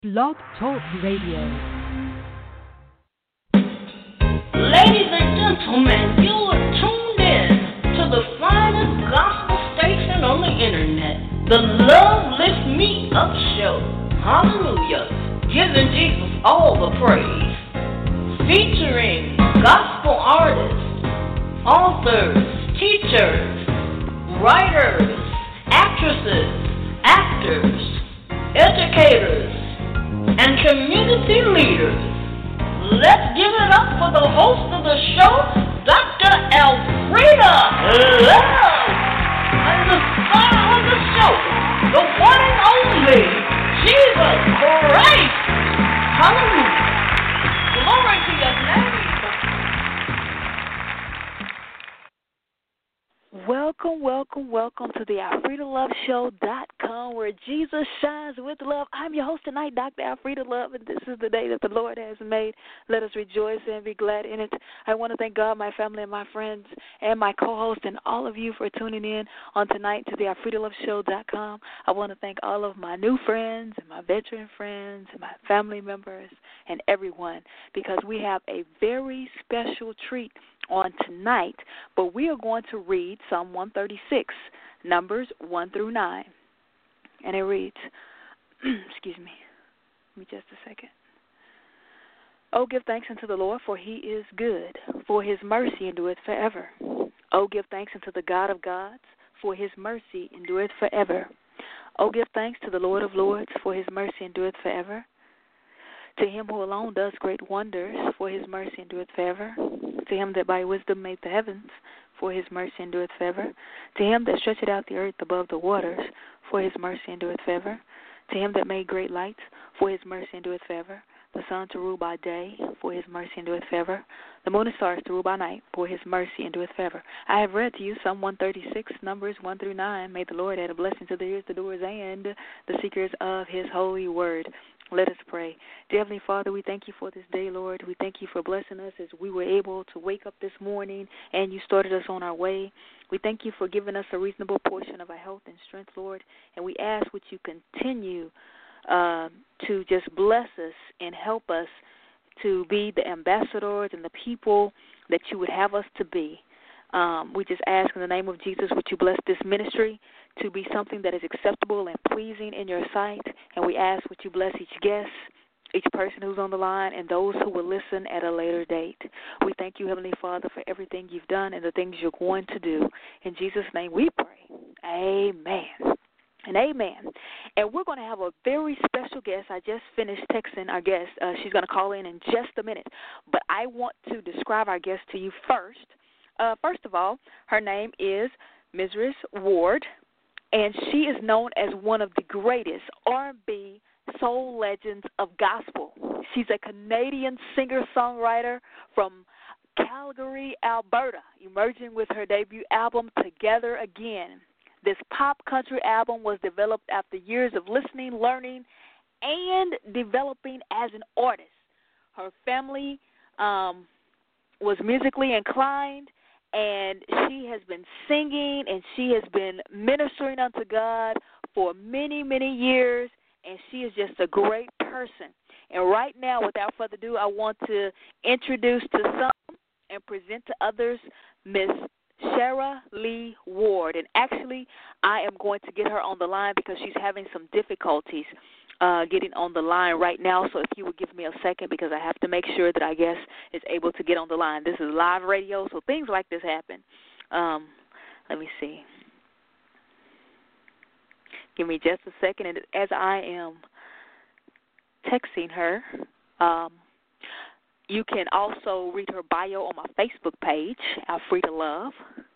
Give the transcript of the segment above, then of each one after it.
Blog Talk Radio. Ladies and gentlemen, you are tuned in to the finest gospel station on the internet, the Love Lift Me Up Show. Hallelujah. Giving Jesus all the praise. Featuring gospel artists, authors, teachers, writers, actresses, actors, educators, and community leaders. Let's give it up for the host of the show, Dr. Elfrida Love, and the star of the show, the one and only Jesus Christ. Hallelujah. Glory to your name. Welcome to the AlfredaLoveShow.com, where Jesus shines with love. I'm your host tonight, Dr. Alfreda Love, and this is the day that the Lord has made. Let us rejoice and be glad in it. I want to thank God, my family, and my friends, and my co-host, and all of you for tuning in on tonight to the AlfredaLoveShow.com. I want to thank all of my new friends, and my veteran friends, and my family members, and everyone, because we have a very special treat on tonight, but we are going to read Psalm 136, Numbers 1 through 9. And it reads, excuse me, give me just a second. Oh, give thanks unto the Lord, for he is good, for his mercy endureth forever. Oh, give thanks unto the God of gods, for his mercy endureth forever. Oh, give thanks to the Lord of lords, for his mercy endureth forever. To him who alone does great wonders, for his mercy endureth forever. To him that by wisdom made the heavens, for his mercy endureth forever. To him that stretcheth out the earth above the waters, for his mercy endureth forever. To him that made great lights, for his mercy endureth forever. The sun to rule by day, for his mercy endureth forever. The moon and stars to rule by night, for his mercy endureth forever. I have read to you Psalm 136, Numbers 1 through 9. May the Lord add a blessing to the ears, the doers, and the seekers of his holy word. Let us pray. Dear Heavenly Father, we thank you for this day, Lord. We thank you for blessing us as we were able to wake up this morning and you started us on our way. We thank you for giving us a reasonable portion of our health and strength, Lord. And we ask that you continue to just bless us and help us to be the ambassadors and the people that you would have us to be. We just ask in the name of Jesus, would you bless this ministry to be something that is acceptable and pleasing in your sight. And we ask would you bless each guest, each person who's on the line, and those who will listen at a later date. We thank you, Heavenly Father, for everything you've done and the things you're going to do. In Jesus' name we pray. Amen. And amen. And we're going to have a very special guest. I just finished texting our guest. She's going to call in just a minute. But I want to describe our guest to you first. First of all, her name is Mrs. Ward, and she is known as one of the greatest R&B soul legends of gospel. She's a Canadian singer-songwriter from Calgary, Alberta, emerging with her debut album, Together Again. This pop country album was developed after years of listening, learning, and developing as an artist. Her family was musically inclined, and she has been singing and she has been ministering unto God for many, many years, and she is just a great person. And right now, without further ado, I want to introduce to some and present to others Miss Shara Lee Ward. And actually, I am going to get her on the line because she's having some difficulties getting on the line right now. So if you would give me a second, because I have to make sure that our guest is able to get on the line. This is live radio, so things like this happen. Let me see. Give me just a second. And as I am texting her, you can also read her bio on my Facebook page, Alfreda Love.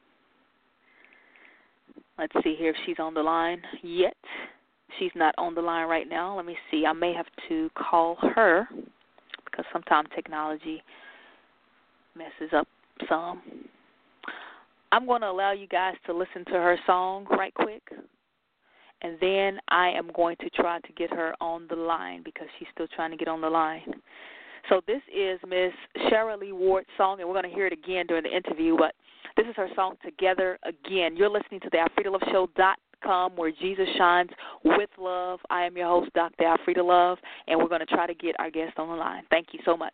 Let's see here if she's on the line yet. She's not on the line right now. Let me see. I may have to call her because sometimes technology messes up some. I'm going to allow you guys to listen to her song right quick, and then I am going to try to get her on the line because she's still trying to get on the line. So this is Miss Shara Lee Ward's song, and we're going to hear it again during the interview, but this is her song, Together Again. You're listening to the AlfredaLoveShow.com. AfreeDaLove.com, where Jesus shines with love. I am your host, Dr. Alfreda Love, and we're going to try to get our guest on the line. Thank you so much.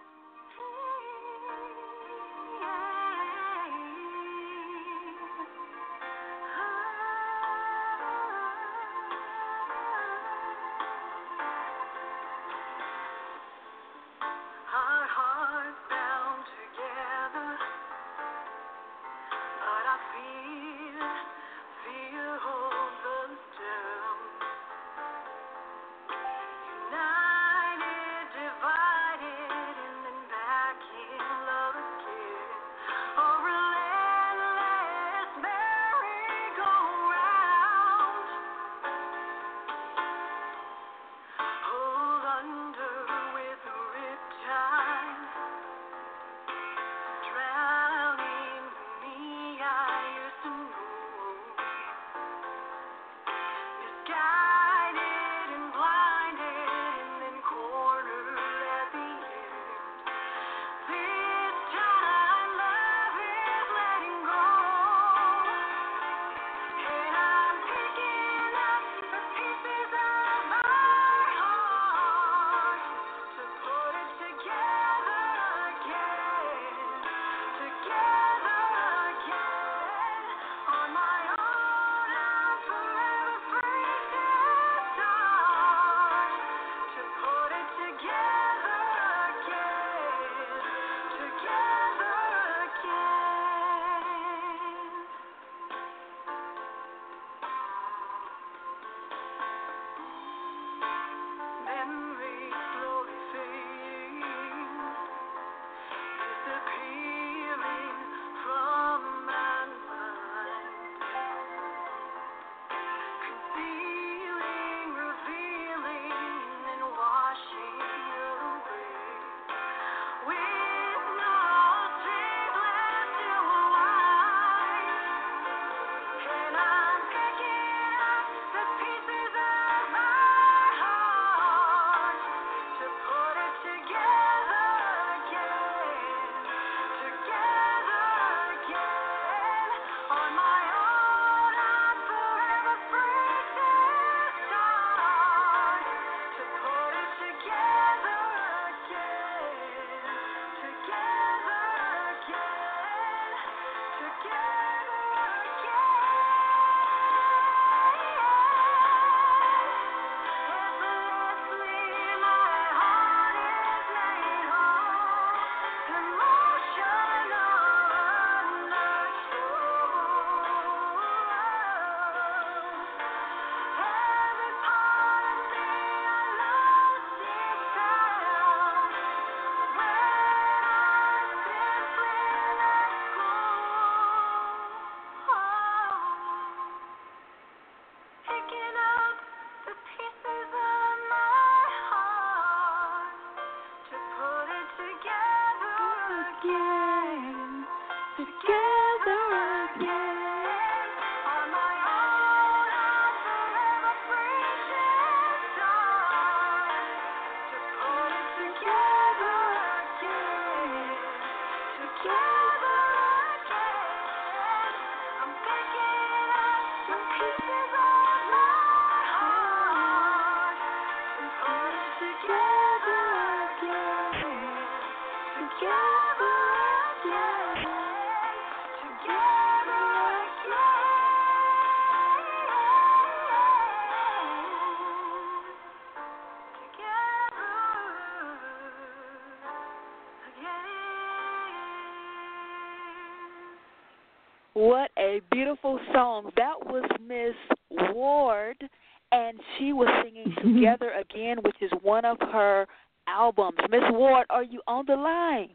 What a beautiful song. That was Miss Ward, and she was singing Together Again, which is one of her albums. Miss Ward, are you on the line?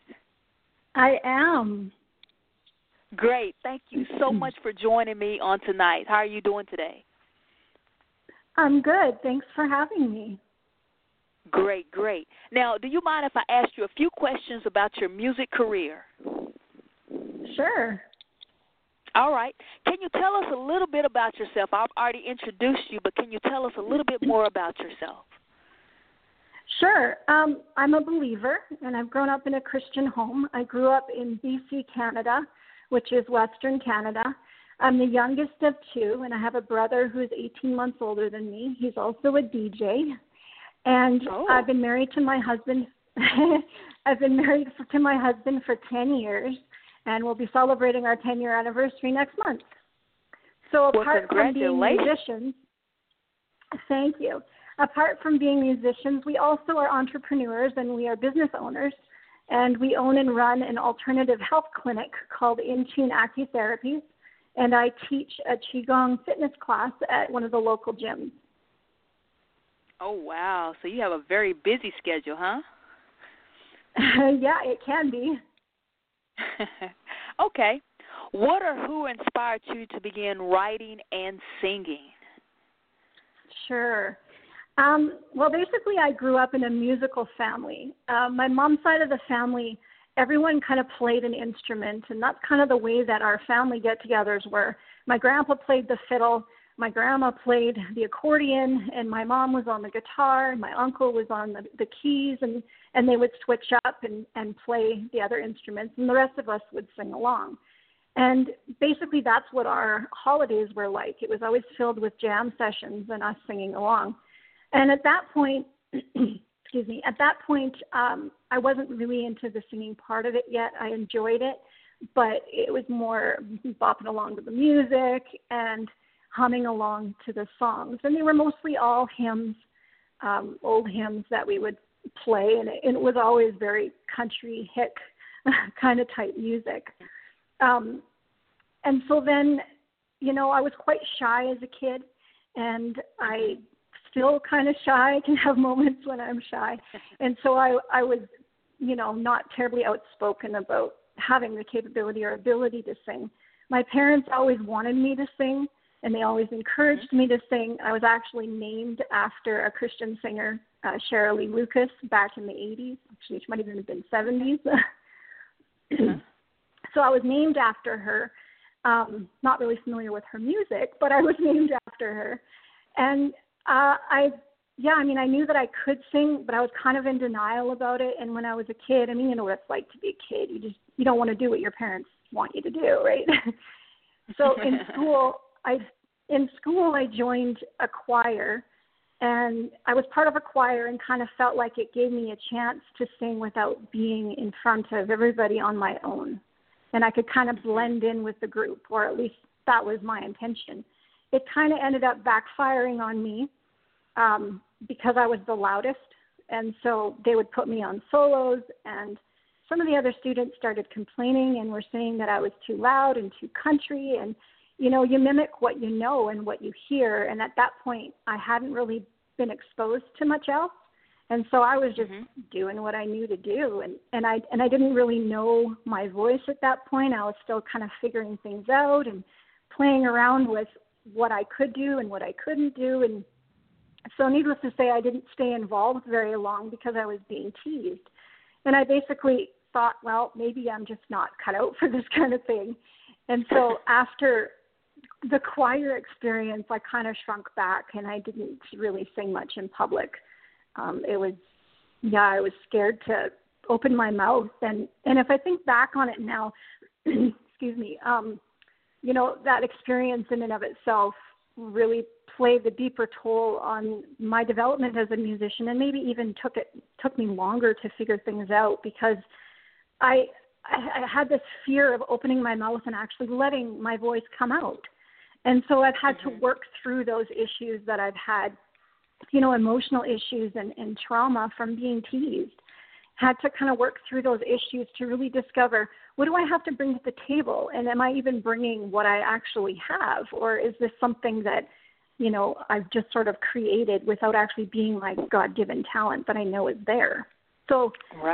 I am. Great. Thank you so much for joining me on tonight. How are you doing today? I'm good. Thanks for having me. Great, great. Now, do you mind if I ask you a few questions about your music career? Sure. All right. Can you tell us a little bit about yourself? I've already introduced you, but can you tell us a little bit more about yourself? Sure. I'm a believer, and I've grown up in a Christian home. I grew up in BC, Canada, which is Western Canada. I'm the youngest of two, and I have a brother who's 18 months older than me. He's also a DJ. And I've been married to my husband. I've been married to my husband for 10 years, and we'll be celebrating our 10-year anniversary next month. So apart from being musicians, thank you. Apart from being musicians, we also are entrepreneurs and we are business owners. And we own and run an alternative health clinic called InTune Acutherapy. And I teach a Qigong fitness class at one of the local gyms. Oh, wow. So you have a very busy schedule, huh? Yeah, it can be. Okay. What or who inspired you to begin writing and singing? Sure. Well, basically, I grew up in a musical family. My mom's side of the family, everyone kind of played an instrument, and that's kind of the way that our family get-togethers were. My grandpa played the fiddle, my grandma played the accordion, and my mom was on the guitar, and my uncle was on the keys, and they would switch up and play the other instruments, and the rest of us would sing along. And basically, that's what our holidays were like. It was always filled with jam sessions and us singing along. And at that point, I wasn't really into the singing part of it yet. I enjoyed it, but it was more bopping along to the music and humming along to the songs. And they were mostly all hymns, old hymns that we would play, and it was always very country hick kind of type music. And so then, I was quite shy as a kid, and I still kind of shy. I can have moments when I'm shy. And so I was, not terribly outspoken about having the capability or ability to sing. My parents always wanted me to sing, and they always encouraged me to sing. I was actually named after a Christian singer, Cheryl Lee Lucas, back in the 80s. Actually, she might even have been 70s. So I was named after her. Not really familiar with her music, but I was named after her. And I knew that I could sing, but I was kind of in denial about it. And when I was a kid, you know what it's like to be a kid. You don't want to do what your parents want you to do, right? So in school, I joined a choir, and I was part of a choir and kind of felt like it gave me a chance to sing without being in front of everybody on my own. And I could kind of blend in with the group, or at least that was my intention. It kind of ended up backfiring on me because I was the loudest, and so they would put me on solos, and some of the other students started complaining and were saying that I was too loud and too country, and, you mimic what you know and what you hear, and at that point I hadn't really been exposed to much else. And so I was just doing what I knew to do, and I didn't really know my voice at that point. I was still kind of figuring things out and playing around with what I could do and what I couldn't do. And so needless to say, I didn't stay involved very long because I was being teased. And I basically thought, well, maybe I'm just not cut out for this kind of thing. And so after the choir experience, I kind of shrunk back, and I didn't really sing much in public. I was scared to open my mouth. And if I think back on it now, excuse me, that experience in and of itself really played the deeper toll on my development as a musician, and maybe even took me longer to figure things out, because I had this fear of opening my mouth and actually letting my voice come out. And so I've had to work through those issues that I've had, emotional issues and trauma from being teased. Had to kind of work through those issues to really discover, what do I have to bring to the table? And am I even bringing what I actually have? Or is this something that, I've just sort of created without actually being my God-given talent that I know is there? So,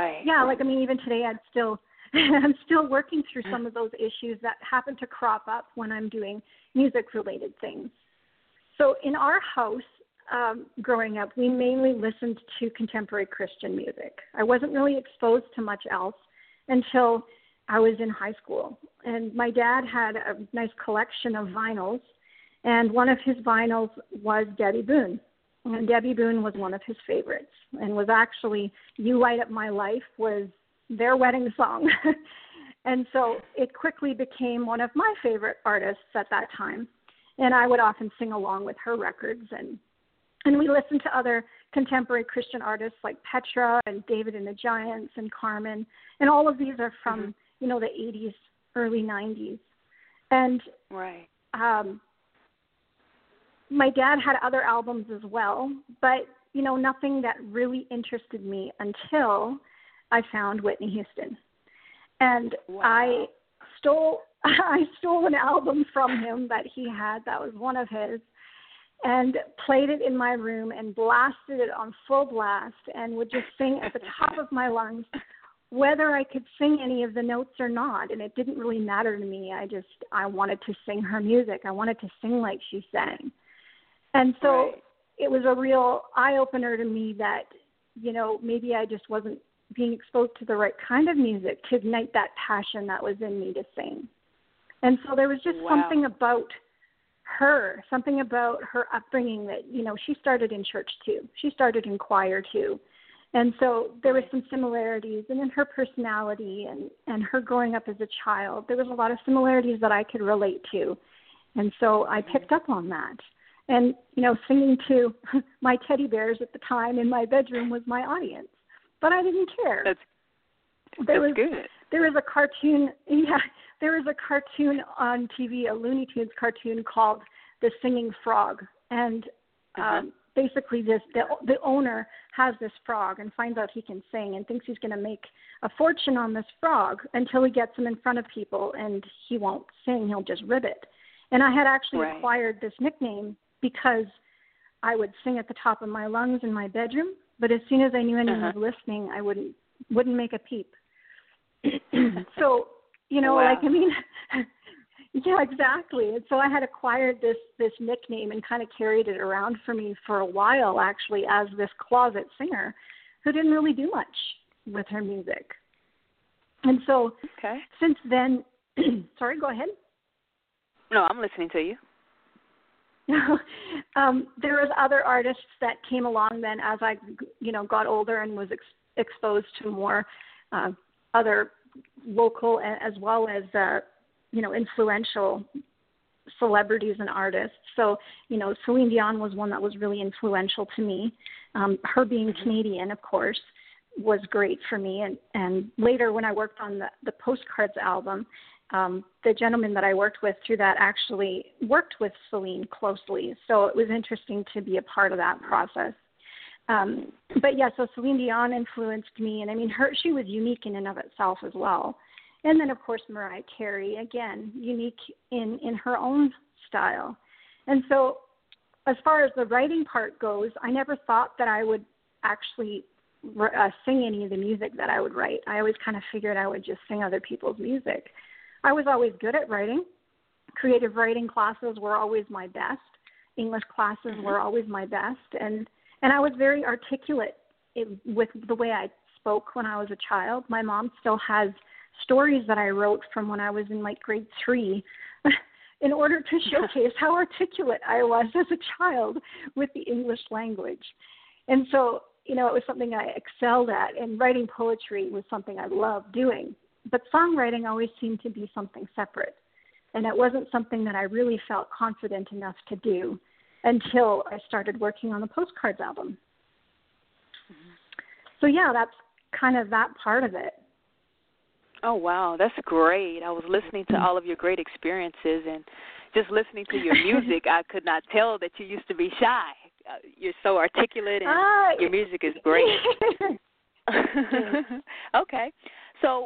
even today I'm still working through some of those issues that happen to crop up when I'm doing music-related things. So in our house, growing up, we mainly listened to contemporary Christian music. I wasn't really exposed to much else until I was in high school. And my dad had a nice collection of vinyls, and one of his vinyls was Debbie Boone. And Debbie Boone was one of his favorites, and was actually You Light Up My Life was their wedding song. And so it quickly became one of my favorite artists at that time. And I would often sing along with her records. And we listened to other contemporary Christian artists like Petra and David and the Giants and Carmen. And all of these are from, the 80s, early 90s. And right. My dad had other albums as well, but, nothing that really interested me until I found Whitney Houston. And wow. I stole an album from him that he had, that was one of his, and played it in my room and blasted it on full blast and would just sing at the top of my lungs, whether I could sing any of the notes or not. And it didn't really matter to me. I wanted to sing her music. I wanted to sing like she sang. And so right. It was a real eye-opener to me that, maybe I just wasn't being exposed to the right kind of music to ignite that passion that was in me to sing. And so there was just wow. something about her upbringing that, she started in church too. She started in choir too. And so there were some similarities, and in her personality and her growing up as a child, there was a lot of similarities that I could relate to. And so I picked up on that. And, singing to my teddy bears at the time in my bedroom was my audience. But I didn't care. That's good. There was a cartoon, there was a cartoon on TV, a Looney Tunes cartoon called The Singing Frog. And basically the owner has this frog and finds out he can sing and thinks he's going to make a fortune on this frog until he gets him in front of people, and he won't sing, he'll just ribbit. And I had actually right. acquired this nickname because I would sing at the top of my lungs in my bedroom, but as soon as I knew anyone was listening, I wouldn't make a peep. So, wow. yeah, exactly. And so I had acquired this nickname and kind of carried it around for me for a while, actually, as this closet singer who didn't really do much with her music. And so since then, sorry, go ahead. No, I'm listening to you. There was other artists that came along then as I, got older and was exposed to more other local as well as, influential celebrities and artists. So, Celine Dion was one that was really influential to me. Her being Canadian, of course, was great for me. And later when I worked on the Postcards album, the gentleman that I worked with through that actually worked with Celine closely. So it was interesting to be a part of that process. But yeah, so Celine Dion influenced me. And she was unique in and of itself as well. And then, of course, Mariah Carey, again, unique in her own style. And so as far as the writing part goes, I never thought that I would actually sing any of the music that I would write. I always kind of figured I would just sing other people's music. I was always good at writing. Creative writing classes were always my best. English classes were always my best. And I was very articulate with the way I spoke when I was a child. My mom still has stories that I wrote from when I was in grade 3 in order to showcase how articulate I was as a child with the English language. And so, it was something I excelled at, and writing poetry was something I loved doing. But songwriting always seemed to be something separate, and it wasn't something that I really felt confident enough to do until I started working on the Postcards album. So, yeah, that's kind of that part of it. Oh, wow, that's great. I was listening to all of your great experiences, and just listening to your music, I could not tell that you used to be shy. You're so articulate, and your music is great. Okay. So,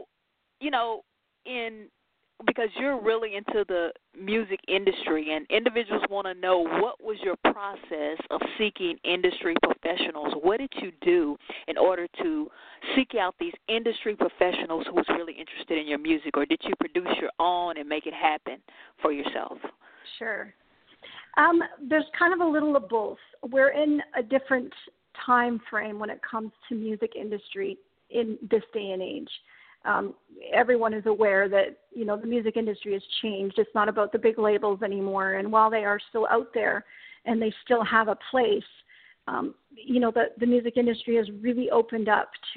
because you're really into the music industry, and individuals want to know, what was your process of seeking industry professionals? What did you do in order to seek out these industry professionals who was really interested in your music, or did you produce your own and make it happen for yourself? Sure. There's kind of a little of both. We're in a different time frame when it comes to music industry in this day and age. Everyone is aware that, the music industry has changed. It's not about the big labels anymore. And while they are still out there and they still have a place, the music industry has really opened up to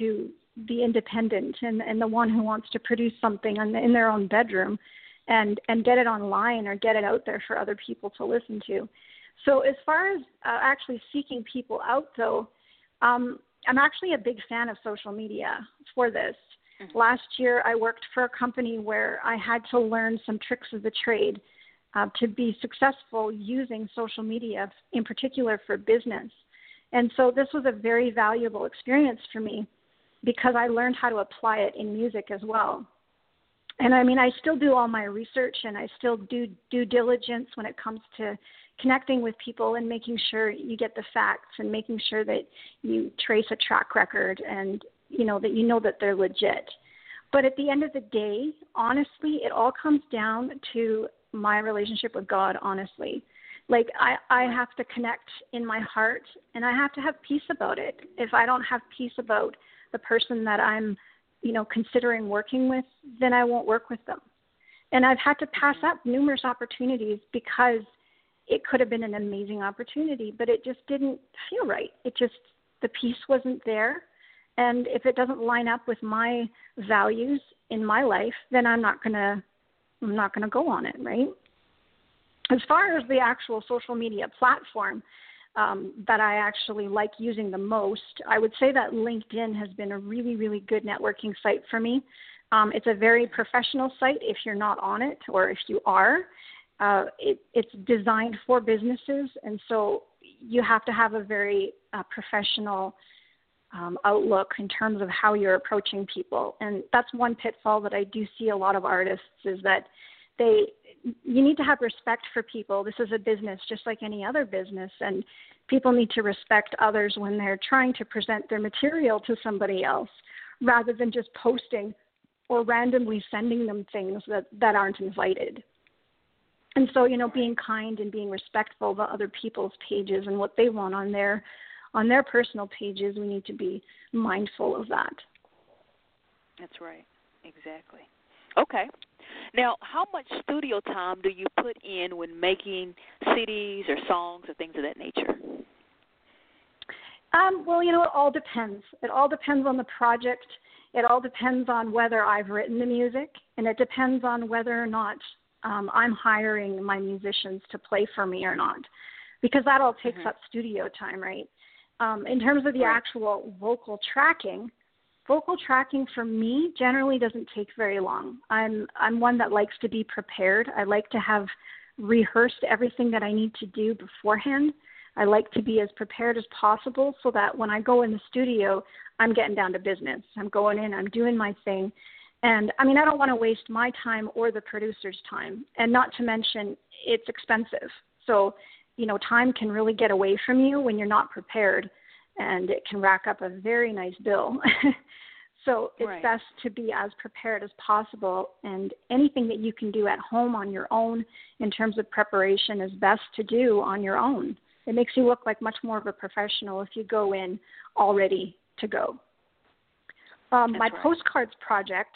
the independent and the one who wants to produce something in their own bedroom and get it online or get it out there for other people to listen to. So as far as actually seeking people out, though, I'm actually a big fan of social media for this. Mm-hmm. Last year, I worked for a company where I had to learn some tricks of the trade to be successful using social media, in particular for business. And so this was a very valuable experience for me because I learned how to apply it in music as well. And I mean, I still do all my research and I still do due diligence when it comes to connecting with people and making sure you get the facts and making sure that you trace a track record and, that they're legit. But at the end of the day, honestly, it all comes down to my relationship with God, honestly. Like, I have to connect in my heart, and I have to have peace about it. If I don't have peace about the person that I'm, considering working with, then I won't work with them. And I've had to pass up numerous opportunities because it could have been an amazing opportunity, but it just didn't feel right. The peace wasn't there. And if it doesn't line up with my values in my life, then I'm not gonna go on it, right? As far as the actual social media platform that I actually like using the most, I would say that LinkedIn has been a really, really good networking site for me. It's a very professional site if you're not on it, or if you are. It's designed for businesses, and so you have to have a very professional outlook in terms of how you're approaching people. And that's one pitfall that I do see a lot of artists is that you need to have respect for people. This is a business just like any other business, and people need to respect others when they're trying to present their material to somebody else rather than just posting or randomly sending them things that aren't invited. And so, being kind and being respectful of other people's pages and what they want on their personal pages, we need to be mindful of that. That's right. Exactly. Okay. Now, how much studio time do you put in when making CDs or songs or things of that nature? Well, it all depends. It all depends on the project. It all depends on whether I've written the music, and it depends on whether or not I'm hiring my musicians to play for me or not, because that all takes up studio time, right? In terms of the actual vocal tracking for me generally doesn't take very long. I'm one that likes to be prepared. I like to have rehearsed everything that I need to do beforehand. I like to be as prepared as possible so that when I go in the studio, I'm getting down to business. I'm going in, I'm doing my thing. And, I don't want to waste my time or the producer's time. And not to mention, it's expensive. So, time can really get away from you when you're not prepared, and it can rack up a very nice bill. So it's best to be as prepared as possible, and anything that you can do at home on your own in terms of preparation is best to do on your own. It makes you look like much more of a professional if you go in all ready to go. My postcards project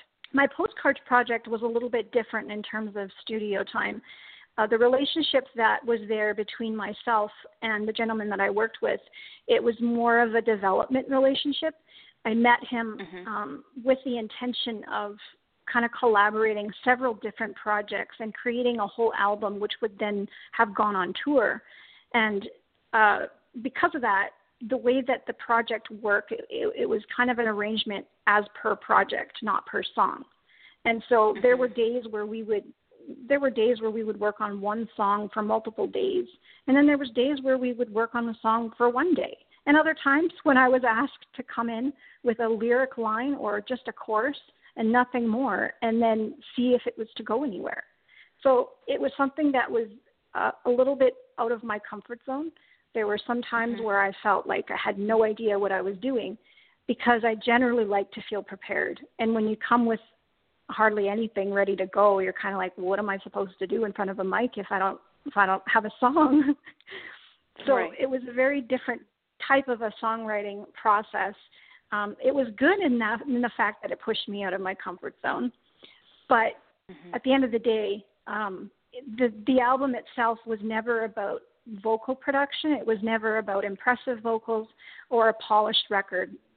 was a little bit different in terms of studio time. The relationship that was there between myself and the gentleman that I worked with, it was more of a development relationship. I met him with the intention of kind of collaborating several different projects and creating a whole album, which would then have gone on tour. And because of that, the way that the project worked, it was kind of an arrangement as per project, not per song. And so there were days where we would work on one song for multiple days, and then there was days where we would work on the song for one day. And other times when I was asked to come in with a lyric line or just a chorus and nothing more, and then see if it was to go anywhere. So it was something that was a little bit out of my comfort zone. There were some times where I felt like I had no idea what I was doing, because I generally like to feel prepared. And when you come with hardly anything ready to go, you're kind of like, well, what am I supposed to do in front of a mic if I don't have a song? So it was a very different type of a songwriting process. It was good in the fact that it pushed me out of my comfort zone. But at the end of the day, the album itself was never about vocal production. It was never about impressive vocals or a polished record.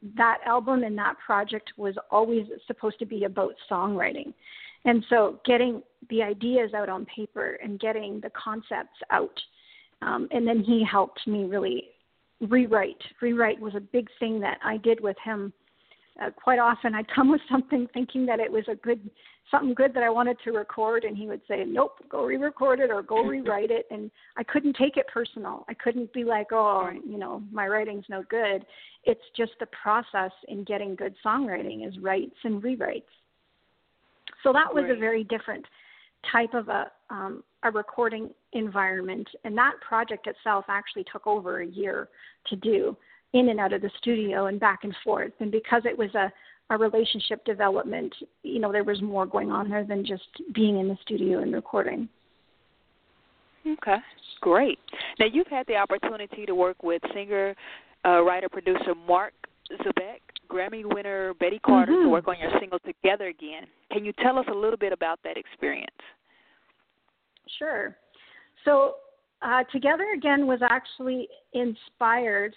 that album and that project was always supposed to be about songwriting. And so getting the ideas out on paper and getting the concepts out. And then he helped me really rewrite. Rewrite was a big thing that I did with him. Quite often I'd come with something thinking that it was something good that I wanted to record, and he would say, nope, go re-record it or go rewrite it. And I couldn't take it personal. I couldn't be like, oh, my writing's no good. It's just the process in getting good songwriting is writes and rewrites. So that was a very different type of a recording environment. And that project itself actually took over a year to do, in and out of the studio and back and forth. And because it was a relationship development, there was more going on there than just being in the studio and recording. Okay, great. Now, you've had the opportunity to work with singer, writer, producer Mark Zubek, Grammy winner Betty Carter, to work on your single Together Again. Can you tell us a little bit about that experience? Sure. So Together Again was actually inspired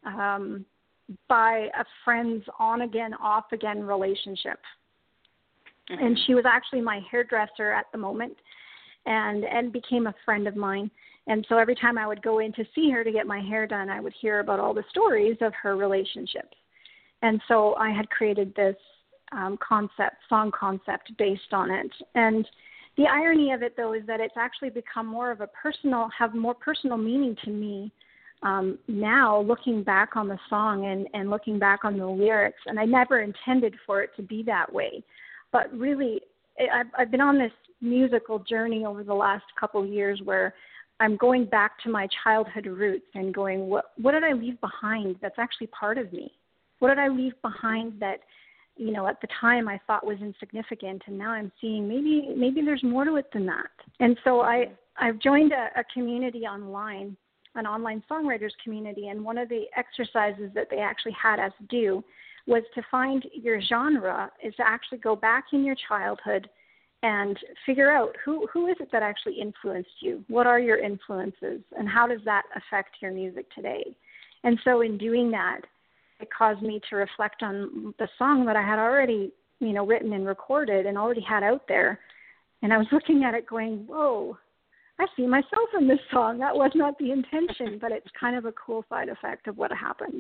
by a friend's on-again, off-again relationship. And she was actually my hairdresser at the moment and became a friend of mine. And so every time I would go in to see her to get my hair done, I would hear about all the stories of her relationships. And so I had created this song concept based on it. And the irony of it, though, is that it's actually become more personal meaning to me now, looking back on the song and looking back on the lyrics. And I never intended for it to be that way. But really, I've been on this musical journey over the last couple of years where I'm going back to my childhood roots and going, what did I leave behind that's actually part of me? What did I leave behind that, at the time I thought was insignificant, and now I'm seeing maybe there's more to it than that. And so I've joined a community online, an online songwriters community, and one of the exercises that they actually had us do was to find your genre, is to actually go back in your childhood and figure out who is it that actually influenced you? What are your influences, and how does that affect your music today? And so in doing that, it caused me to reflect on the song that I had already, written and recorded and already had out there. And I was looking at it going, whoa, I see myself in this song. That was not the intention, but it's kind of a cool side effect of what happened.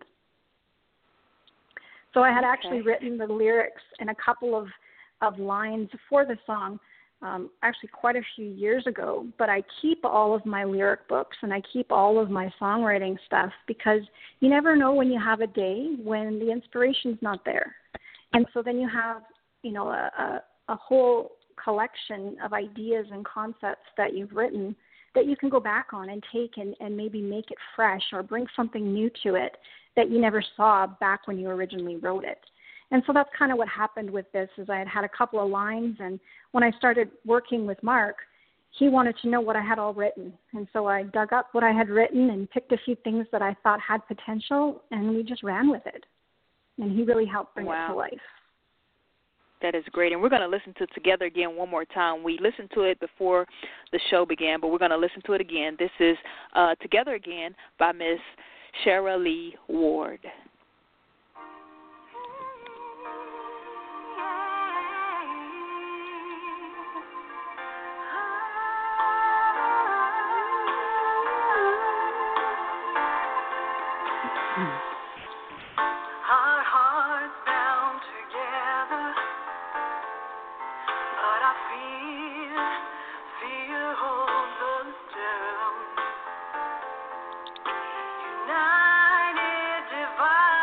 So I had actually written the lyrics and a couple of lines for the song actually quite a few years ago, but I keep all of my lyric books and I keep all of my songwriting stuff because you never know when you have a day when the inspiration's not there. And so then you have, a whole collection of ideas and concepts that you've written that you can go back on and take and maybe make it fresh or bring something new to it that you never saw back when you originally wrote it. And so that's kind of what happened with this, is I had a couple of lines, and when I started working with Mark, he wanted to know what I had all written. And so I dug up what I had written and picked a few things that I thought had potential, and we just ran with it. And he really helped bring it to life. That is great. And we're going to listen to Together Again one more time. We listened to it before the show began, but we're going to listen to it again. This is Together Again by Miss Shara Lee Ward. United, divided.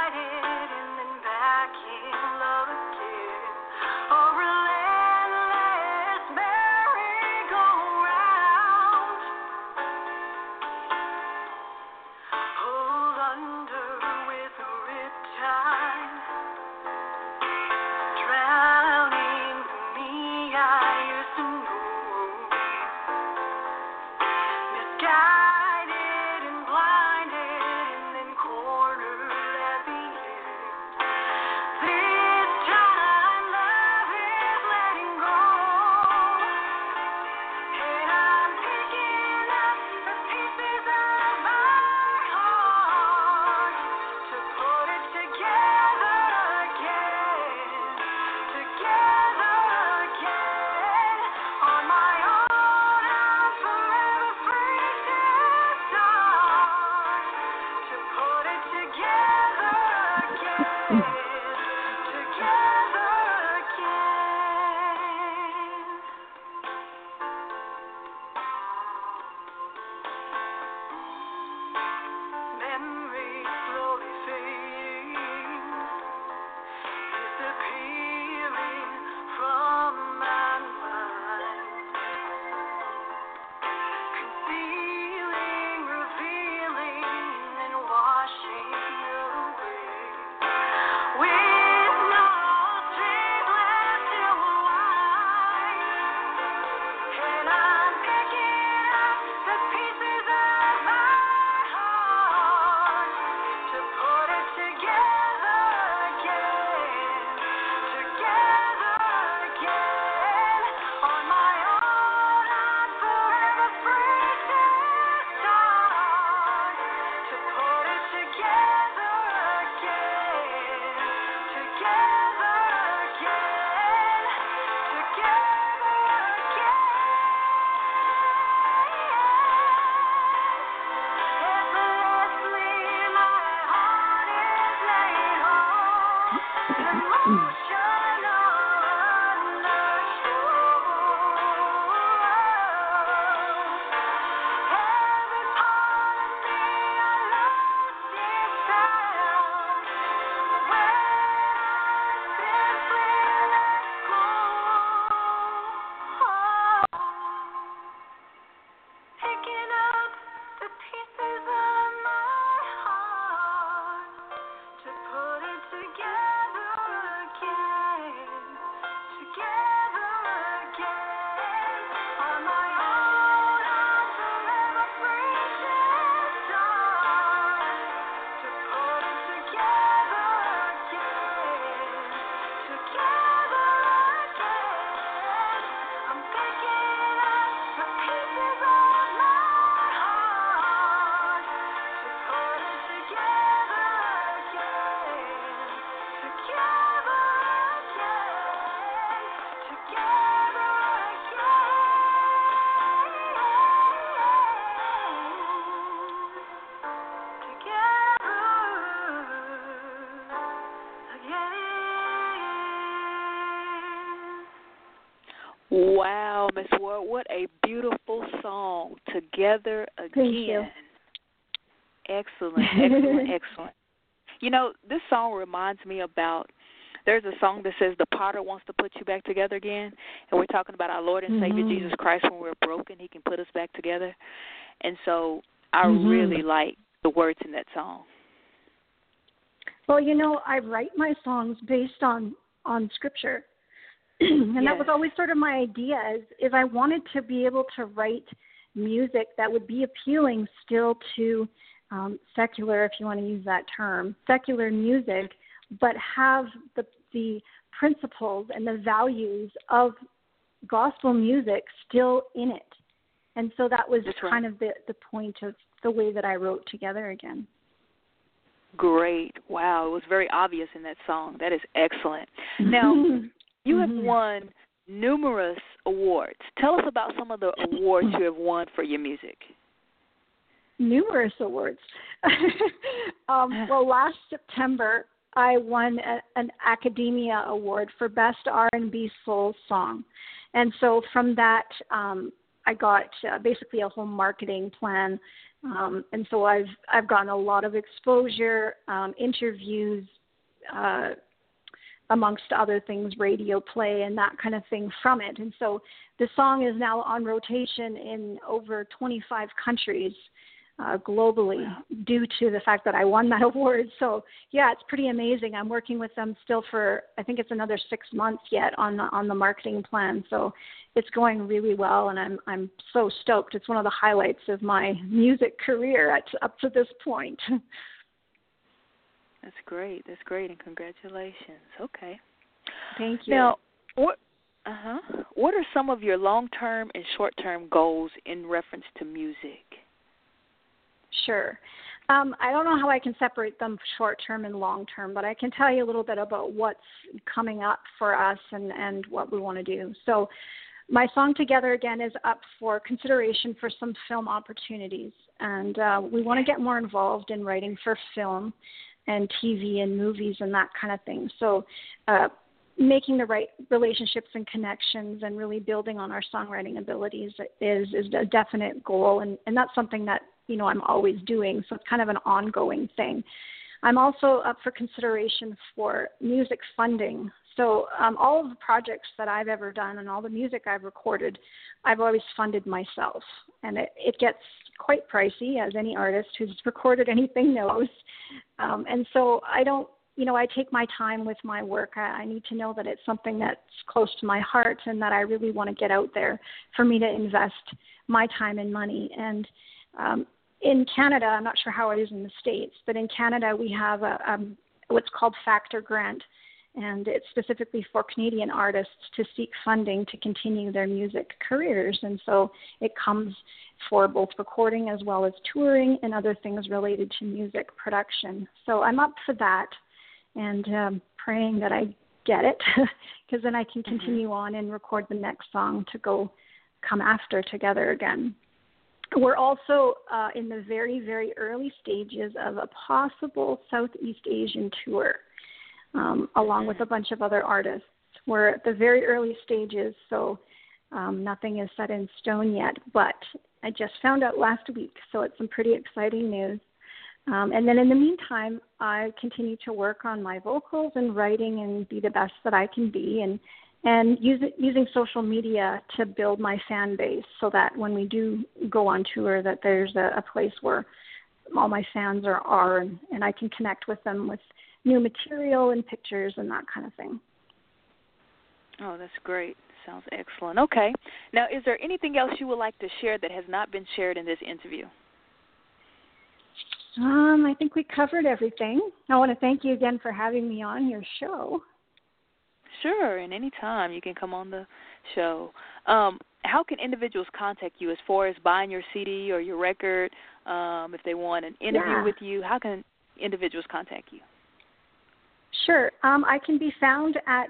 Wow, Miss Ward, what a beautiful song. Together Again. Thank you. Excellent, excellent, excellent. You know, this song reminds me about, there's a song that says the potter wants to put you back together again, and we're talking about our Lord and Savior Jesus Christ. When we're broken, he can put us back together. And so I really like the words in that song. Well, you know, I write my songs based on Scripture. And that was always sort of my idea, is I wanted to be able to write music that would be appealing still to secular, if you want to use that term, secular music, but have the principles and the values of gospel music still in it. And so that was kind of the point of the way that I wrote Together Again. Great. Wow. It was very obvious in that song. That is excellent. Now, you have won numerous awards. Tell us about some of the awards you have won for your music. Numerous awards. Well, last September, I won an Academia Award for Best R&B Soul Song. And so from that, I got basically a whole marketing plan. And so I've gotten a lot of exposure, interviews, amongst other things, radio play and that kind of thing from it. And so the song is now on rotation in over 25 countries globally due to the fact that I won that award. So, yeah, it's pretty amazing. I'm working with them still for, I think it's another 6 months yet on the marketing plan. So it's going really well, and I'm so stoked. It's one of the highlights of my music career up to this point. That's great. That's great, and congratulations. Okay. Thank you. Now, what are some of your long-term and short-term goals in reference to music? Sure. I don't know how I can separate them short-term and long-term, but I can tell you a little bit about what's coming up for us and what we want to do. So my song Together Again is up for consideration for some film opportunities, and we want to get more involved in writing for film and TV and movies and that kind of thing. So making the right relationships and connections and really building on our songwriting abilities is a definite goal, and that's something that, you know, I'm always doing, so it's kind of an ongoing thing. I'm also up for consideration for music funding. So all of the projects that I've ever done and all the music I've recorded, I've always funded myself. And it gets quite pricey, as any artist who's recorded anything knows. And so I don't, you know, I take my time with my work. I need to know that it's something that's close to my heart and that I really want to get out there for me to invest my time and money. And in Canada, I'm not sure how it is in the States, but in Canada we have what's called Factor Grant, and it's specifically for Canadian artists to seek funding to continue their music careers. And so it comes for both recording as well as touring and other things related to music production. So I'm up for that and praying that I get it, because then I can continue on and record the next song to come after Together Again. We're also in the very, very early stages of a possible Southeast Asian tour, along with a bunch of other artists. We're at the very early stages, so nothing is set in stone yet, but I just found out last week, so it's some pretty exciting news. And then in the meantime, I continue to work on my vocals and writing and be the best that I can be, and using social media to build my fan base so that when we do go on tour, that there's a place where all my fans are and I can connect with them with new material and pictures and that kind of thing. Oh, that's great. Sounds excellent. Okay. Now, is there anything else you would like to share that has not been shared in this interview? I think we covered everything. I want to thank you again for having me on your show. Sure, and any time you can come on the show. How can individuals contact you as far as buying your CD or your record? If they want an interview with you, how can individuals contact you? Sure. I can be found at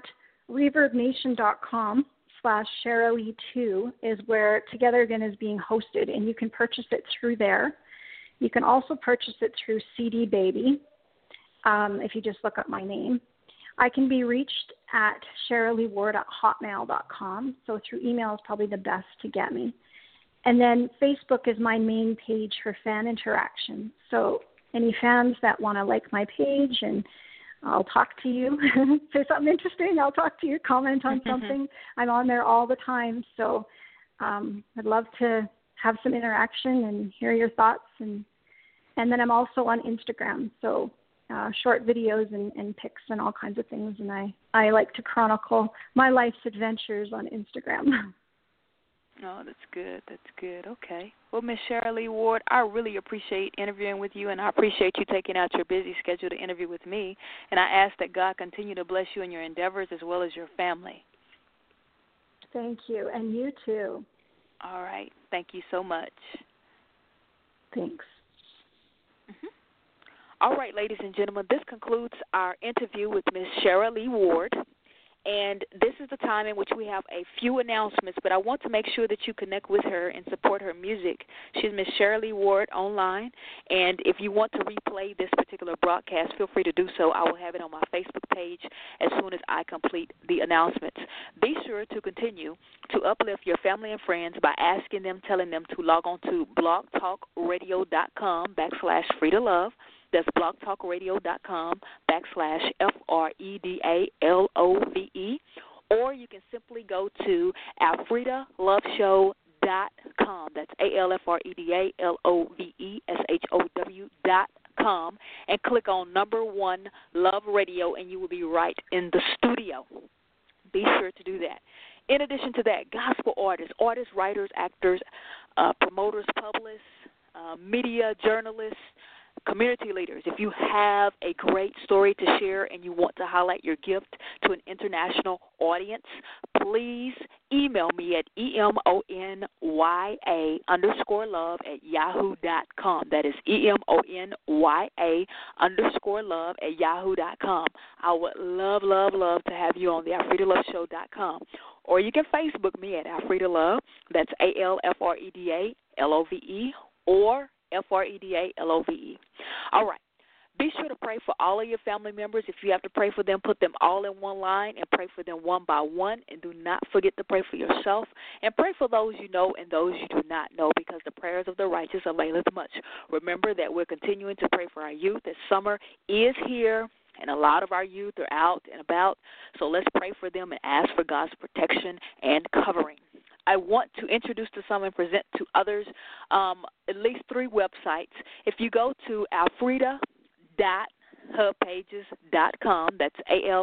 reverbnation.com/Sheryl2 is where Together Again is being hosted, and you can purchase it through there. You can also purchase it through CD Baby if you just look up my name. I can be reached at SherileeWard@hotmail.com. So through email is probably the best to get me. And then Facebook is my main page for fan interaction. So any fans that want to like my page, and I'll talk to you. Say something interesting, I'll talk to you. Comment on something. I'm on there all the time. So I'd love to have some interaction and hear your thoughts. And then I'm also on Instagram. So short videos and pics and all kinds of things. And I like to chronicle my life's adventures on Instagram. Oh, that's good. That's good. Okay. Well, Miss Sherilee Ward, I really appreciate interviewing with you, and I appreciate you taking out your busy schedule to interview with me. And I ask that God continue to bless you in your endeavors as well as your family. Thank you. And you too. All right. Thank you so much. Thanks. Mm-hmm. All right, ladies and gentlemen, this concludes our interview with Miss Sherilee Ward. And this is the time in which we have a few announcements, but I want to make sure that you connect with her and support her music. She's Miss Sherilee Ward online, and if you want to replay this particular broadcast, feel free to do so. I will have it on my Facebook page as soon as I complete the announcements. Be sure to continue to uplift your family and friends by asking them, telling them to log on to blogtalkradio.com/freetolove. That's blogtalkradio.com/FREDALOVE. Or you can simply go to AlfredaLoveShow.com. That's AlfredaLoveShow.com. And click on number 1, Love Radio, and you will be right in the studio. Be sure to do that. In addition to that, gospel artists, writers, actors, promoters, publicists, media, journalists, community leaders, if you have a great story to share and you want to highlight your gift to an international audience, please email me at EMONYA_love@yahoo.com. That is EMONYA_love@yahoo.com. I would love to have you on the AlfredaLoveShow.com. Or you can Facebook me at Alfreda Love. That's ALFREDALOVE or FREDALOVE. All right. Be sure to pray for all of your family members. If you have to pray for them, put them all in one line and pray for them one by one. And do not forget to pray for yourself. And pray for those you know and those you do not know, because the prayers of the righteous availeth much. Remember that we're continuing to pray for our youth as summer is here, and a lot of our youth are out and about. So let's pray for them and ask for God's protection and covering. I want to introduce to some and present to others at least 3 websites. If you go to alfreda.hubpages.com, that's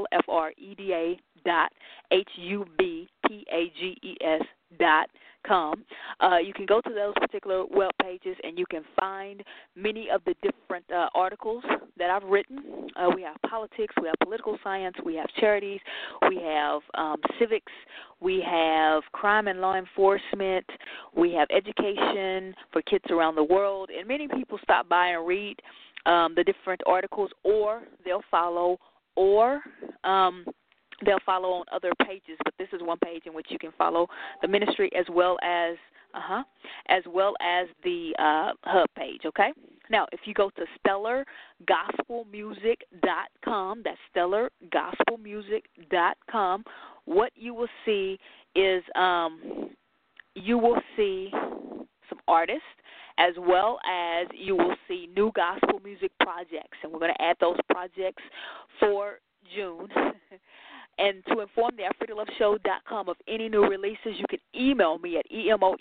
ALFREDA.HUBPAGES.com. You can go to those particular web pages and you can find many of the different articles that I've written. We have politics, we have political science, we have charities, we have civics, we have crime and law enforcement, we have education for kids around the world, and many people stop by and read the different articles, or they'll follow, they'll follow on other pages, but this is one page in which you can follow the ministry as well as the hub page, okay? Now, if you go to StellarGospelMusic.com, that's StellarGospelMusic.com, what you will see is you will see some artists, as well as you will see new gospel music projects, and we're going to add those projects for June. And to inform the AlfredaLoveShow.com of any new releases, you can email me at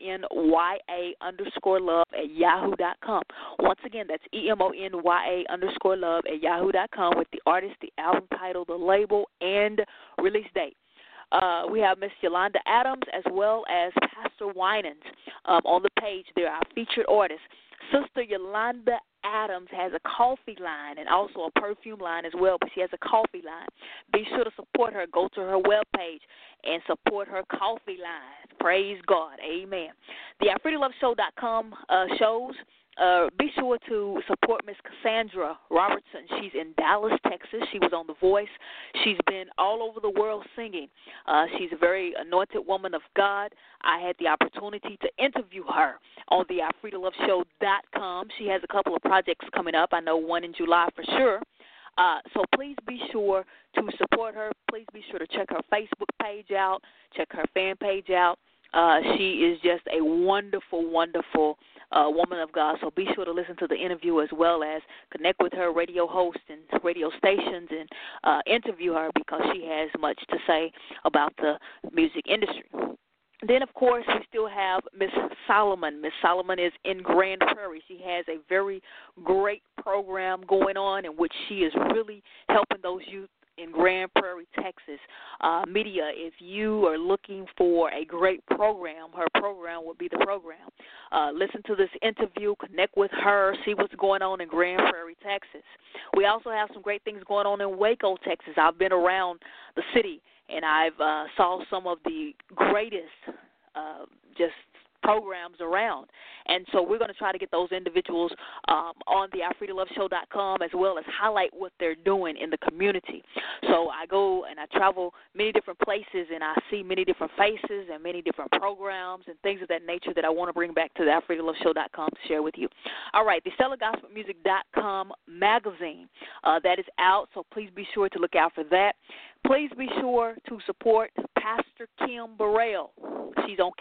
EMONYA_love@yahoo.com. Once again, that's EMONYA_love@yahoo.com with the artist, the album title, the label, and release date. We have Miss Yolanda Adams as well as Pastor Winans on the page. They're our featured artists. Sister Yolanda Adams has a coffee line and also a perfume line as well, but she has a coffee line. Be sure to support her. Go to her webpage and support her coffee line. Praise God. Amen. The AlfredaLoveShow.com shows. Be sure to support Miss Cassandra Robertson. She's in Dallas, Texas. She was on The Voice. She's been all over the world singing. She's a very anointed woman of God. I had the opportunity to interview her on the AlfredaLoveShow.com. She has a couple of projects coming up. I know one in July for sure. So please be sure to support her. Please be sure to check her Facebook page out, check her fan page out. She is just a wonderful, wonderful woman of God. So be sure to listen to the interview as well as connect with her radio host and radio stations and interview her because she has much to say about the music industry. Then, of course, we still have Miss Solomon. Miss Solomon is in Grand Prairie. She has a very great program going on in which she is really helping those youth in Grand Prairie, Texas. Media, if you are looking for a great program, her program will be the program. Listen to this interview, connect with her, see what's going on in Grand Prairie, Texas. We also have some great things going on in Waco, Texas. I've been around the city, and I've saw some of the greatest just programs around. And so we're going to try to get those individuals on the AfridaLoveShow.com as well as highlight what they're doing in the community. So I go and I travel many different places and I see many different faces and many different programs and things of that nature that I want to bring back to the AfridaLoveShow.com to share with you. All right, the StellarGospelMusic.com magazine, that is out, so please be sure to look out for that. Please be sure to support Pastor Kim Burrell. She's on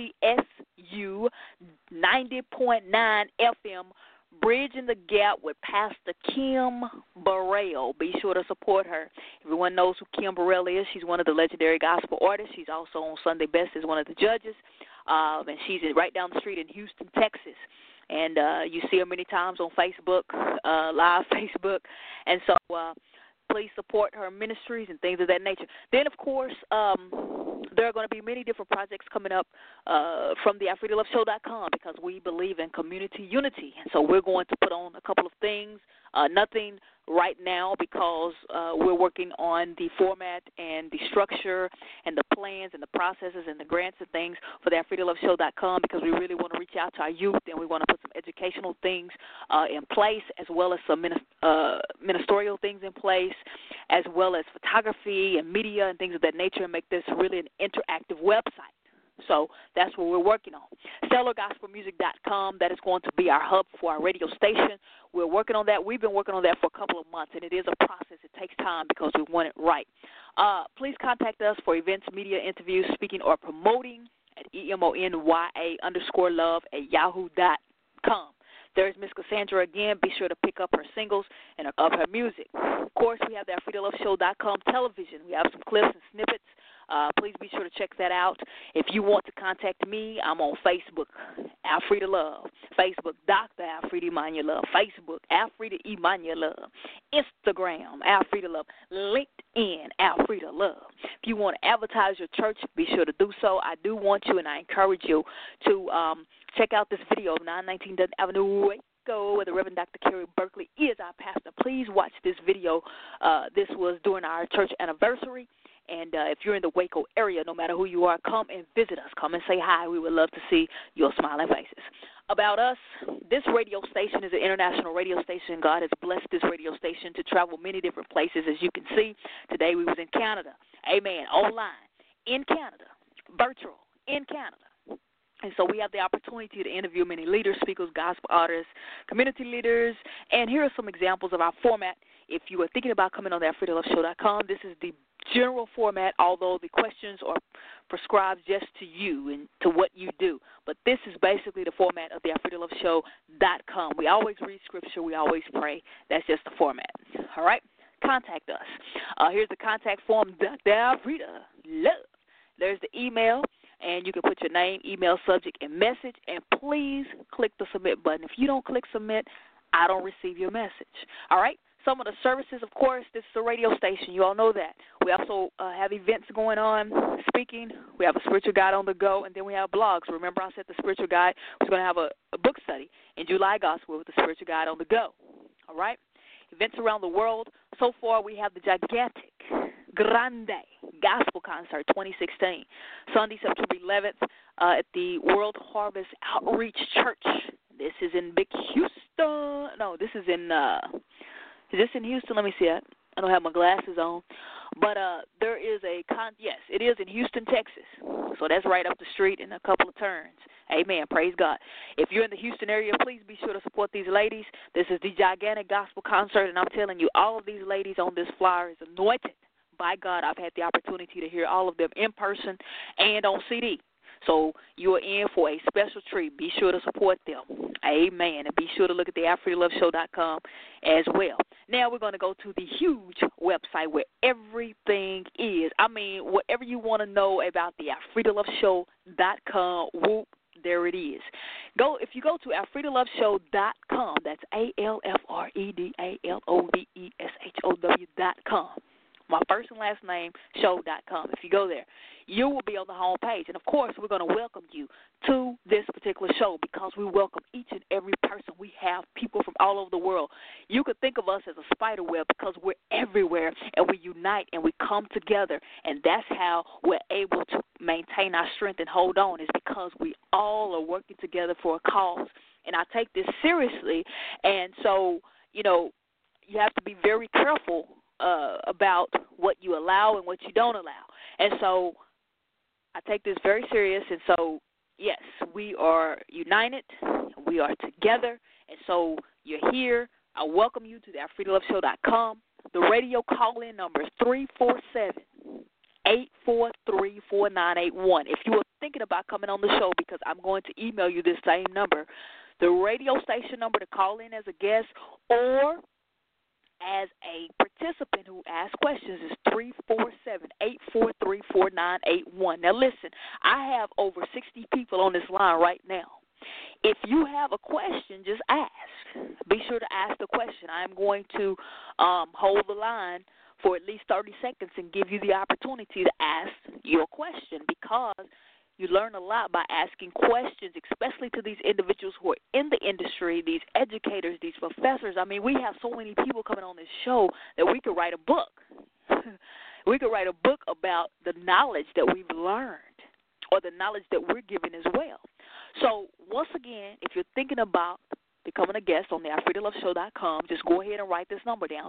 KTSU 90.9 FM, Bridging the Gap with Pastor Kim Burrell. Be sure to support her. Everyone knows who Kim Burrell is. She's one of the legendary gospel artists. She's also on Sunday Best as one of the judges, and she's right down the street in Houston, Texas. And you see her many times on Facebook, live Facebook. And so please support her ministries and things of that nature. Then, of course, there are going to be many different projects coming up from the AfridaLoveShow.com because we believe in community unity. And so we're going to put on a couple of things, nothing right now because we're working on the format and the structure and the plans and the processes and the grants and things for the AfridaLoveShow.com because we really want to reach out to our youth and we want to put some educational things in place as well as some ministerial things in place as well as photography and media and things of that nature and make this really an interactive website. So that's what we're working on. StellarGospelMusic.com, that is going to be our hub for our radio station. We're working on that. We've been working on that for a couple of months, and it is a process. It takes time because we want it right. Please contact us for events, media, interviews, speaking, or promoting at emony_love@yahoo.com. There's Miss Cassandra again. Be sure to pick up her singles and of her music. Of course, we have the AfridaLoveShow.com television. We have some clips and snippets. Please be sure to check that out. If you want to contact me, I'm on Facebook, Alfreda Love. Facebook, Dr. Alfreda Emmanuel Love. Facebook, Alfreda Emmanuel Love. Instagram, Alfreda Love. LinkedIn, Alfreda Love. If you want to advertise your church, be sure to do so. I do want you and I encourage you to check out this video of 919 Dutton Avenue, Waco, where the Reverend Dr. Kerry Berkeley is our pastor. Please watch this video. This was during our church anniversary. And if you're in the Waco area, no matter who you are, come and visit us. Come and say hi. We would love to see your smiling faces. About us, this radio station is an international radio station. God has blessed this radio station to travel many different places, as you can see. Today we was in Canada. Amen. Online, in Canada, virtual, in Canada. And so we have the opportunity to interview many leaders, speakers, gospel artists, community leaders. And here are some examples of our format. If you are thinking about coming on the AfridaLoveShow.com, this is the general format, although the questions are prescribed just to you and to what you do. But this is basically the format of the AfridaLoveShow.com. We always read scripture. We always pray. That's just the format. All right? Contact us. Here's the contact form, Dr. Alfreda Love. There's the email. And you can put your name, email, subject, and message, and please click the submit button. If you don't click submit, I don't receive your message. All right? Some of the services, of course, this is a radio station. You all know that. We also have events going on, speaking. We have a spiritual guide on the go, and then we have blogs. Remember I said the spiritual guide was going to have a book study in July Gospel with the spiritual guide on the go. All right? Events around the world. So far, we have the gigantic, grande gospel concert 2016, Sunday, September 11th at the World Harvest Outreach Church. This is in Big Houston. No, this is in is this in Houston? Let me see. I don't have my glasses on. But there is yes, it is in Houston, Texas. So that's right up the street in a couple of turns. Amen. Praise God. If you're in the Houston area, please be sure to support these ladies. This is the Gigantic Gospel Concert, and I'm telling you, all of these ladies on this flyer is anointed by God. I've had the opportunity to hear all of them in person and on CD. So you are in for a special treat. Be sure to support them. Amen. And be sure to look at the AfreeToLoveShow.com as well. Now we're going to go to the huge website where everything is. I mean, whatever you want to know about the AfreeToLoveShow.com, whoop, there it is. If you go to AfreeToLoveShow.com, that's ALFREDALOVESHOW.com. My first and last name, show.com. If you go there, you will be on the home page. And, of course, we're going to welcome you to this particular show because we welcome each and every person. We have people from all over the world. You could think of us as a spider web because we're everywhere, and we unite and we come together. And that's how we're able to maintain our strength and hold on, is because we all are working together for a cause. And I take this seriously. And so, you have to be very careful about what you allow and what you don't allow. And so I take this very serious. And so, yes, we are united. We are together. And so you're here. I welcome you to the AfreeToLoveShow.com. The radio call-in number is 347-843-4981. If you are thinking about coming on the show, because I'm going to email you this same number, the radio station number to call in as a guest or as a participant who asks questions is 347-843-4981. Now, listen, I have over 60 people on this line right now. If you have a question, just ask. Be sure to ask the question. I am going to hold the line for at least 30 seconds and give you the opportunity to ask your question, because you learn a lot by asking questions, especially to these individuals who are in the industry, these educators, these professors. I mean, we have so many people coming on this show that we could write a book. We could write a book about the knowledge that we've learned or the knowledge that we're given as well. So, once again, if you're thinking about becoming a guest on the AfreeToLoveShow.com, just go ahead and write this number down,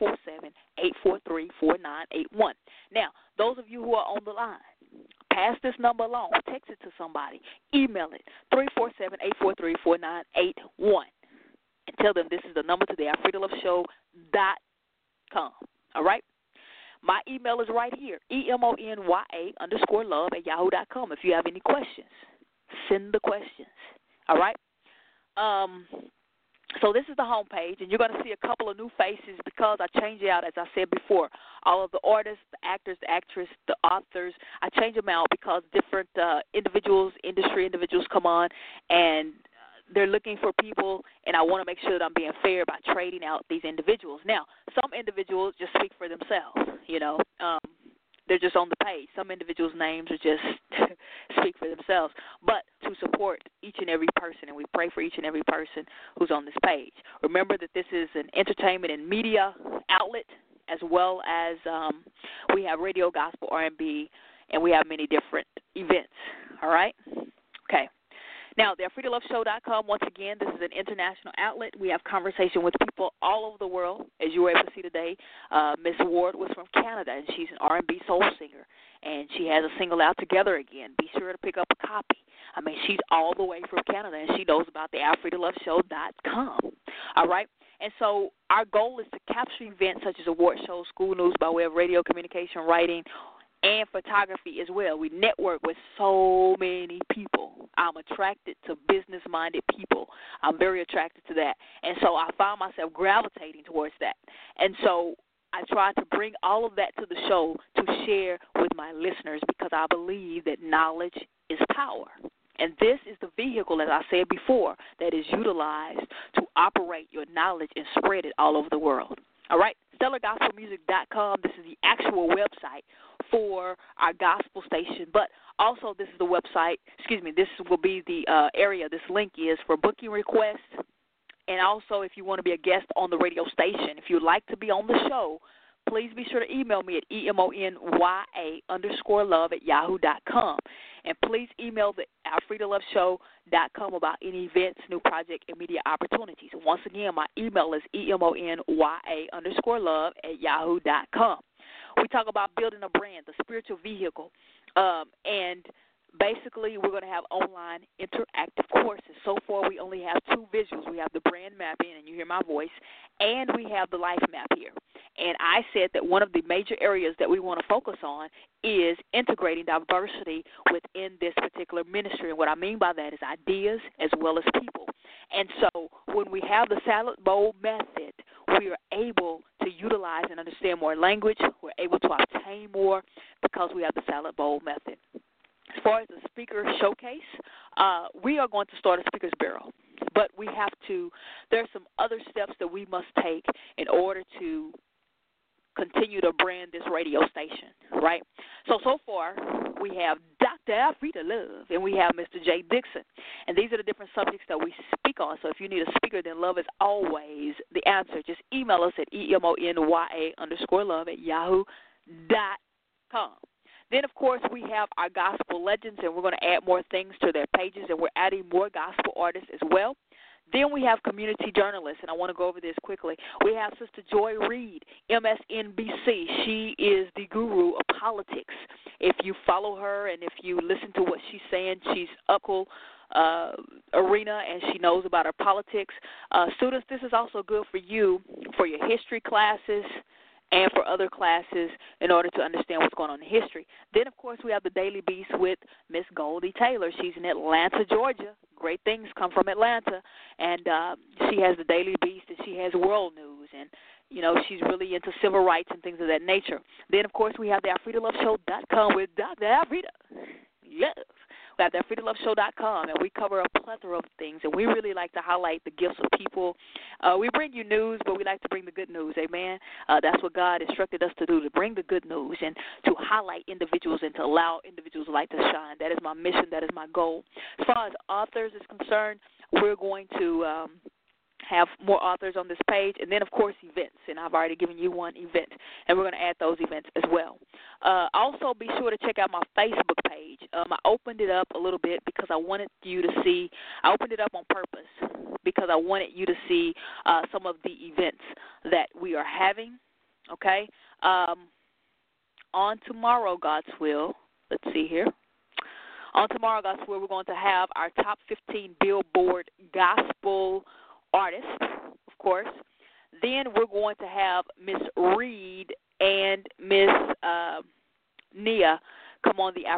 347-843-4981. Now, those of you who are on the line, pass this number along. Text it to somebody. Email it, 347-843-4981. And tell them this is the number to the AfreeToLoveShow.com. All right? My email is right here, EMONYA_love@yahoo.com. If you have any questions, send the questions. All right? So this is the homepage, and you're going to see a couple of new faces because I change it out, as I said before. All of the artists, the actors, the actress, the authors, I change them out because different industry individuals come on, and they're looking for people, and I want to make sure that I'm being fair by trading out these individuals. Now, some individuals just speak for themselves, they're just on the page. Some individuals' names are just speak for themselves. But to support each and every person, and we pray for each and every person who's on this page. Remember that this is an entertainment and media outlet, as well as we have radio, gospel, R&B, and we have many different events. All right? Okay. Now, the AfreeToLoveShow.com, once again, this is an international outlet. We have conversation with people all over the world. As you were able to see today, Miss Ward was from Canada, and she's an R&B soul singer, and she has a single out, Together Again. Be sure to pick up a copy. I mean, she's all the way from Canada, and she knows about the AfreeToLoveShow.com. All right? And so our goal is to capture events such as award shows, school news by way of radio, communication, writing, and photography as well. We network with so many people. I'm attracted to business-minded people. I'm very attracted to that. And so I found myself gravitating towards that. And so I try to bring all of that to the show to share with my listeners because I believe that knowledge is power. And this is the vehicle, as I said before, that is utilized to operate your knowledge and spread it all over the world. All right? StellarGospelMusic.com. This is the actual website for our gospel station, but also this is the website, this will be the area this link is for booking requests, and also if you want to be a guest on the radio station. If you'd like to be on the show, please be sure to email me at EMONYA_love@yahoo.com. And please email the AfreeToLoveShow.com about any events, new project, and media opportunities. And once again, my email is EMONYA_love@yahoo.com. We talk about building a brand, the spiritual vehicle, and Basically, we're going to have online interactive courses. So far, we only have 2 visuals. We have the brand mapping, and you hear my voice, and we have the life map here. And I said that one of the major areas that we want to focus on is integrating diversity within this particular ministry. And what I mean by that is ideas as well as people. And so when we have the salad bowl method, we are able to utilize and understand more language. We're able to obtain more because we have the salad bowl method. As far as the speaker showcase, we are going to start a speaker's bureau. But we have to, there are some other steps that we must take in order to continue to brand this radio station, right? So far, we have Dr. Alfreda Love, and we have Mr. Jay Dixon. And these are the different subjects that we speak on. So if you need a speaker, then love is always the answer. Just email us at emonya_love@yahoo.com. Then, of course, we have our gospel legends, and we're going to add more things to their pages, and we're adding more gospel artists as well. Then we have community journalists, and I want to go over this quickly. We have Sister Joy Reid, MSNBC. She is the guru of politics. If you follow her and if you listen to what she's saying, she's upper arena, and she knows about her politics. Students, this is also good for you for your history classes and for other classes in order to understand what's going on in history. Then, of course, we have the Daily Beast with Miss Goldie Taylor. She's in Atlanta, Georgia. Great things come from Atlanta. And she has the Daily Beast, and she has world news. And, you know, she's really into civil rights and things of that nature. Then, of course, we have the AlfredaLoveShow.com with Dr. Alfreda Love. We have the AlfredaLoveShow.com, and we cover a plethora of things, and we really like to highlight the gifts of people. We bring you news, but we like to bring the good news, amen? That's what God instructed us to do, to bring the good news and to highlight individuals and to allow individuals' light to shine. That is my mission. That is my goal. As far as authors is concerned, we're going to have more authors on this page, and then, of course, events, and I've already given you one event, and we're going to add those events as well. Also, be sure to check out my Facebook page. I opened it up a little bit because I wanted you to see, I opened it up on purpose because I wanted you to see some of the events that we are having, okay? On tomorrow, God's will, let's see here. On tomorrow, God's will, we're going to have our top 15 Billboard gospel artists, of course. Then we're going to have Miss Reed and Miss Nia come on the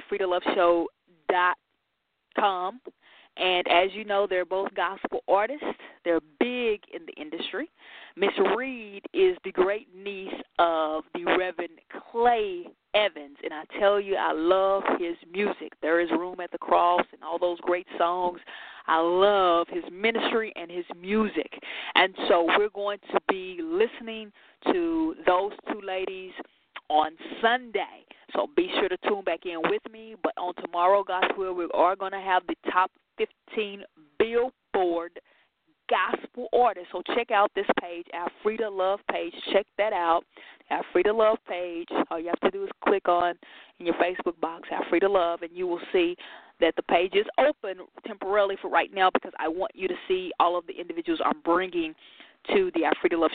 AlfredaLoveShow.com. And as you know, they're both gospel artists. They're big in the industry. Miss Reed is the great niece of the Reverend Clay Evans, and I tell you, I love his music. There is Room at the Cross and all those great songs. I love his ministry and his music. And so we're going to be listening to those two ladies on Sunday. So be sure to tune back in with me. But on tomorrow, God's will, we are going to have the top 15 Billboard gospel artists. So check out this page, Alfreda Love page. Check that out, Alfreda Love page. All you have to do is click on in your Facebook box, Alfreda Love, and you will see that the page is open temporarily for right now because I want you to see all of the individuals I'm bringing to the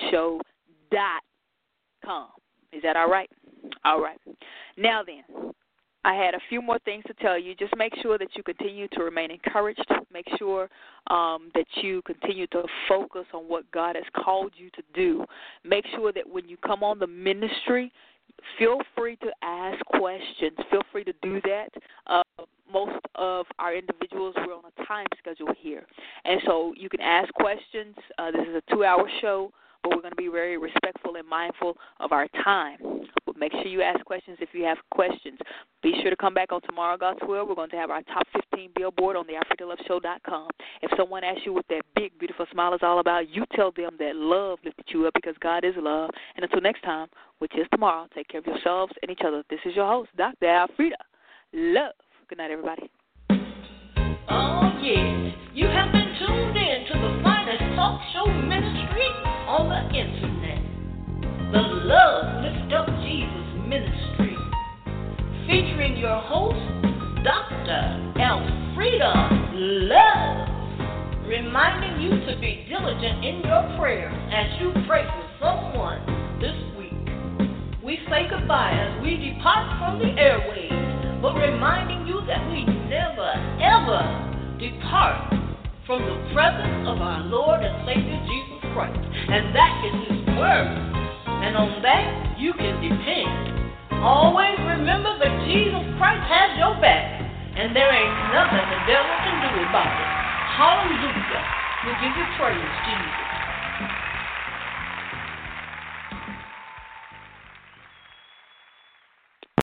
AlfredaLoveShow.com. Is that all right? All right. Now then, I had a few more things to tell you. Just make sure that you continue to remain encouraged. Make sure that you continue to focus on what God has called you to do. Make sure that when you come on the ministry, feel free to ask questions. Feel free to do that. Most of our individuals, we're on a time schedule here. And so you can ask questions. This is a 2-hour show, but we're going to be very respectful and mindful of our time. But make sure you ask questions if you have questions. Be sure to come back on tomorrow, God's will. We're going to have our top 15 Billboard on the AlfredaLoveShow.com. If someone asks you what that big, beautiful smile is all about, you tell them that love lifted you up because God is love. And until next time, which is tomorrow, take care of yourselves and each other. This is your host, Dr. Alfreda Love. Good night, everybody. Oh, yes. You have been tuned in to the finest talk show ministry on the internet. The Love Lift Up Jesus Ministry. Featuring your host, Dr. Alfreda Love. Reminding you to be diligent in your prayers as you pray for someone this week. We say goodbye as we depart from the airwaves, but reminding you that we never never depart from the presence of our Lord and Savior Jesus Christ. And that is His Word. And on that you can depend. Always remember that Jesus Christ has your back. And there ain't nothing the devil can do about it. Hallelujah. We give you praise, Jesus.